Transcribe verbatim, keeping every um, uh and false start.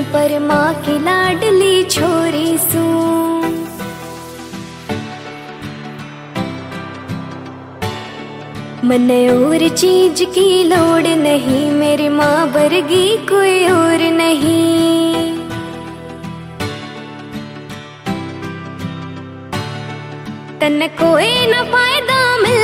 पर माँ की लाडली छोरी सू। मने और चीज की लोड़ नहीं, मेरी माँ वर्गी कोई और नहीं। तन कोई न फायदा मिल